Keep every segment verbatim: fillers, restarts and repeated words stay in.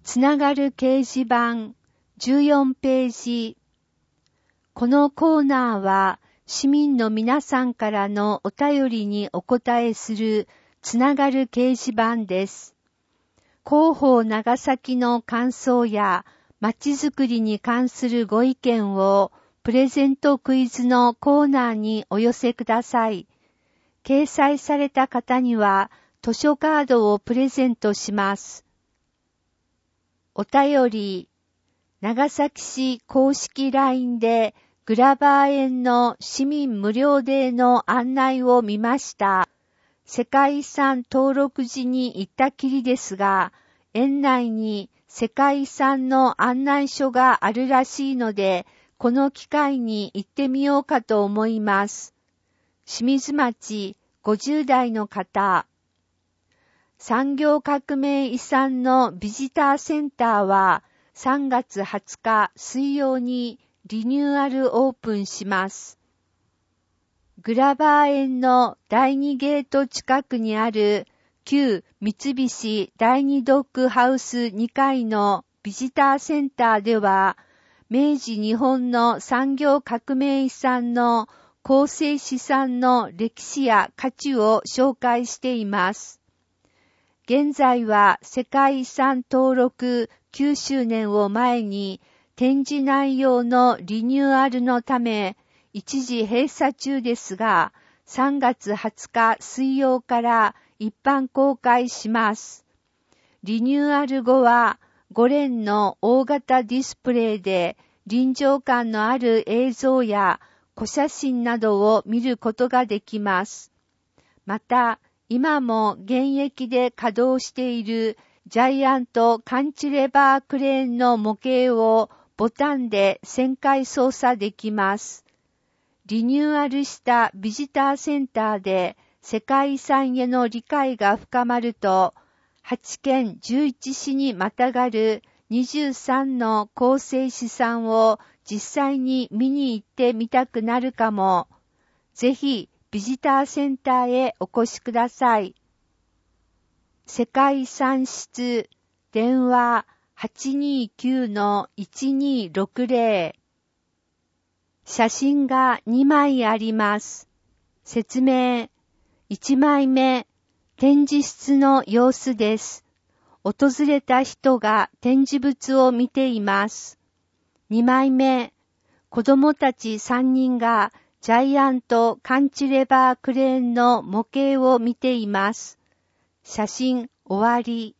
つながる掲示板じゅうよんページ。このコーナーは市民の皆さんからのお便りにお答えするつながる掲示板です。広報長崎の感想やまちづくりに関するご意見をプレゼントクイズのコーナーにお寄せください。掲載された方には図書カードをプレゼントします。お便り、長崎市公式 ライン でグラバー園の市民無料デーの案内を見ました。世界遺産登録時に行ったきりですが、園内に世界遺産の案内所があるらしいので、この機会に行ってみようかと思います。清水町ごじゅう代の方。産業革命遺産のビジターセンターはさんがつはつか水曜にリニューアルオープンします。グラバー園のだいにゲート近くにある旧三菱第二ドッグハウスにかいのビジターセンターでは、明治日本の産業革命遺産の構成資産の歴史や価値を紹介しています。現在は世界遺産登録きゅうしゅうねんを前に展示内容のリニューアルのため一時閉鎖中ですが、さんがつはつか水曜から一般公開します。リニューアル後はごれんの大型ディスプレイで臨場感のある映像や小写真などを見ることができます。また、今も現役で稼働しているジャイアントカンチレバークレーンの模型をボタンで旋回操作できます。リニューアルしたビジターセンターで世界遺産への理解が深まると、はちけんじゅういちしにまたがるにじゅうさんの構成資産を実際に見に行ってみたくなるかも。ぜひビジターセンターへお越しください。世界遺産室電話 はちにーきゅうのいちにーろくぜろ。写真がにまいあります。説明。いちまいめ、展示室の様子です。訪れた人が展示物を見ています。にまいめ、子供たちさんにんがジャイアントカンチレバークレーンの模型を見ています。写真終わり。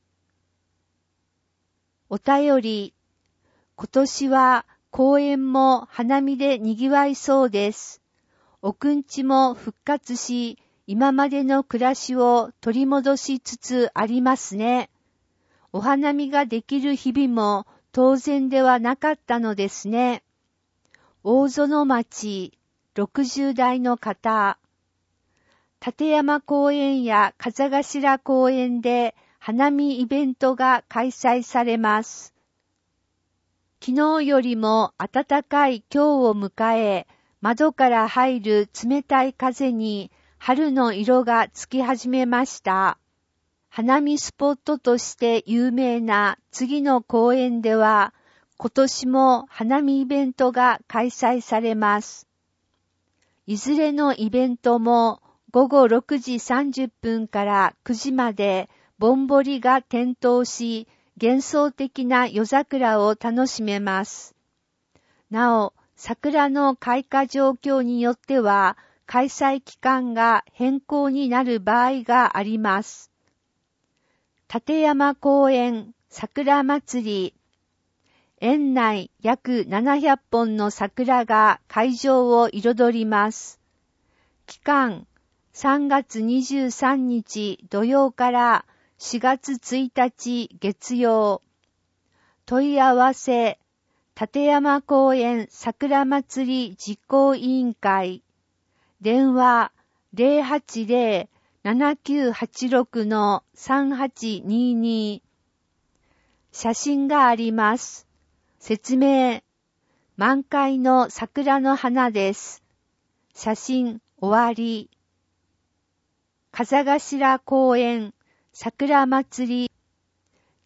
お便り。今年は公園も花見で賑わいそうです。おくんちも復活し、今までの暮らしを取り戻しつつありますね。お花見ができる日々も当然ではなかったのですね。大園町ろくじゅう代の方。立山公園や風頭公園で花見イベントが開催されます。昨日よりも暖かい今日を迎え、窓から入る冷たい風に春の色がつき始めました。花見スポットとして有名な次の公園では、今年も花見イベントが開催されます。いずれのイベントもごごろくじさんじゅっぷんからくじまでぼんぼりが点灯し、幻想的な夜桜を楽しめます。なお、桜の開花状況によっては、開催期間が変更になる場合があります。立山公園桜祭り。園内約ななひゃっぽんの桜が会場を彩ります。期間、さんがつにじゅうさんにち土曜からしがつついたち月曜。問い合わせ、立山公園桜祭り実行委員会。電話 ゼロはちゼロ ななきゅうはちろく さんはちにーにー。写真があります。説明。満開の桜の花です。写真終わり。風頭公園桜祭り。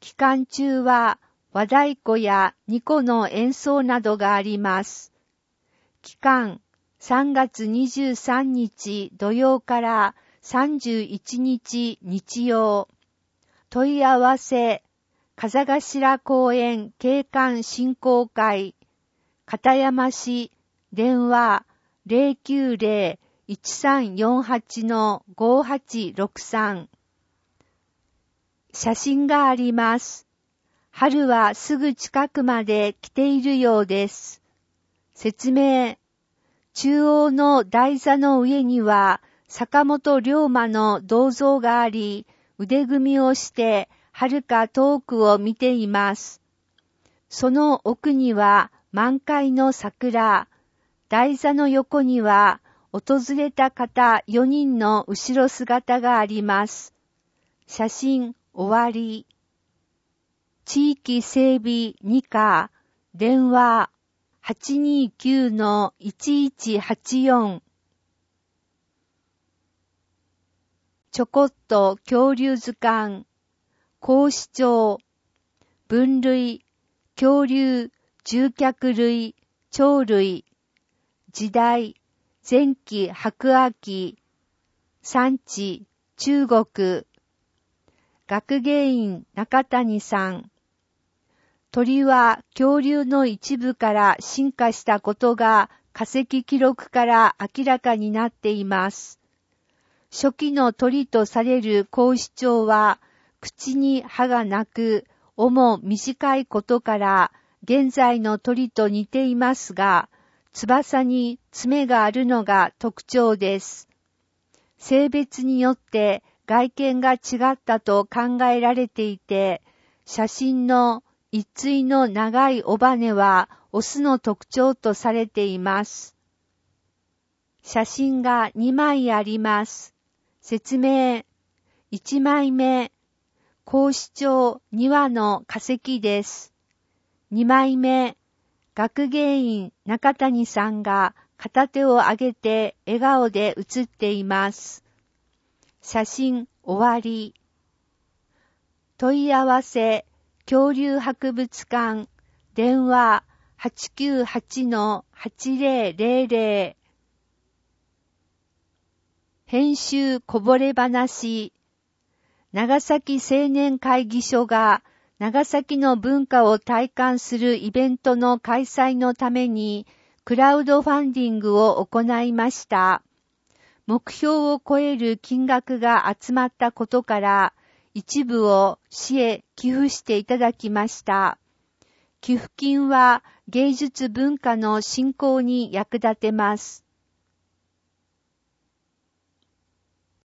期間中は和太鼓や二胡の演奏などがあります。期間さんがつにじゅうさんにち土曜からさんじゅういちにち日曜。問い合わせ、風頭公園景観振興会、片山市、電話 ゼロきゅうゼロ いちさんよんはち ごはちろくさん。写真があります。春はすぐ近くまで来ているようです。説明。中央の台座の上には坂本龍馬の銅像があり、腕組みをして遥か遠くを見ています。その奥には満開の桜。台座の横には訪れた方よにんの後ろ姿があります。写真終わり。地域整備に課、電話 はちにきゅう いちいちはちよん。ちょこっと恐竜図鑑、孔子帳、分類、恐竜、獣脚類、鳥類、時代、前期白亜紀、産地、中国、学芸員中谷さん。鳥は恐竜の一部から進化したことが化石記録から明らかになっています。初期の鳥とされる孔子鳥は口に歯がなく、尾も短いことから現在の鳥と似ていますが、翼に爪があるのが特徴です。性別によって外見が違ったと考えられていて、写真の一対の長い尾羽はオスの特徴とされています。写真がにまいあります。説明。いちまいめ、孔子鳥にわの化石です。にまいめ、学芸員中谷さんが片手を上げて笑顔で写っています。写真終わり。問い合わせ、恐竜博物館、電話 はちきゅうはち はちぜろぜろぜろ。編集こぼれ話。長崎青年会議所が長崎の文化を体感するイベントの開催のためにクラウドファンディングを行いました。目標を超える金額が集まったことから一部を市へ寄付していただきました。寄付金は芸術文化の振興に役立てます。